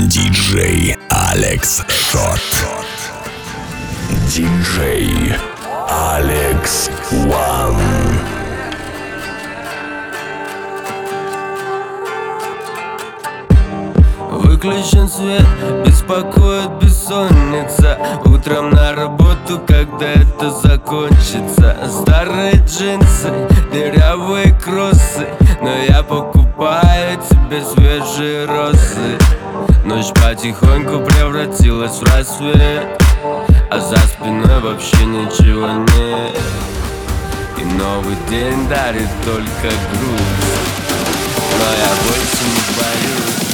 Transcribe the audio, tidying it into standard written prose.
Диджей Алекс Шот. Диджей Алекс One. Выключен свет, беспокоит бессонница. Утром на работу, когда это закончится. Старые джинсы, дырявые кроссы, но я покупаю тебе свежие розы. Ночь потихоньку превратилась в рассвет, а за спиной вообще ничего нет. И новый день дарит только грусть, но я больше не боюсь.